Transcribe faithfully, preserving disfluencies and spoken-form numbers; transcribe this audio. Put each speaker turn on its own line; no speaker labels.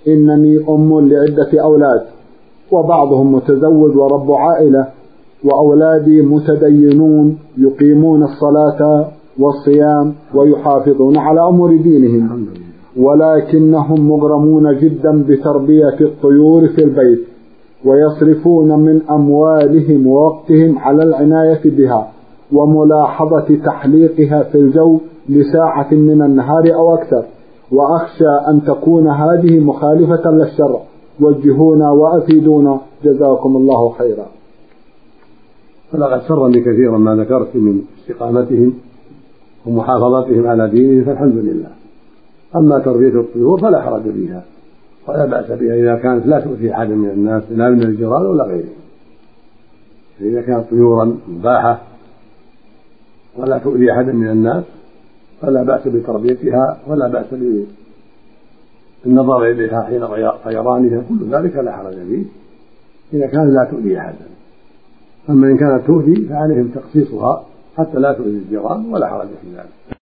إنني أم لعدة أولاد، وبعضهم متزوج ورب عائلة، وأولادي متدينون يقيمون الصلاة والصيام ويحافظون على أمور دينهم، ولكنهم مغرمون جدا بتربية الطيور في البيت، ويصرفون من أموالهم ووقتهم على العناية بها وملاحظة تحليقها في الجو لساعة من النهار أو أكثر، وأخشى أن تكون هذه مخالفة للشرع، وجهونا وأفيدونا جزاكم الله خيرا.
فلقد سرني كثيرا ما ذكرت من استقامتهم ومحافظتهم على دينهم، فالحمد لله. أما تربية الطيور فلا حرج فيها ولا بأس بها إذا كانت لا تؤذي أحد من الناس لا من الجيران ولا غيرهم. إذا كانت طيورا مباحة ولا تؤذي أحد من الناس فلا بأس بتربيتها ولا بأس بالنظر إليها حين طيرانها، كل ذلك لا حرج فيه إذا كانت لا تؤذي أحدا. أما إن كانت تؤذي فعليهم تخصيصها حتى لا تؤذي الجيران ولا حرج في ذلك.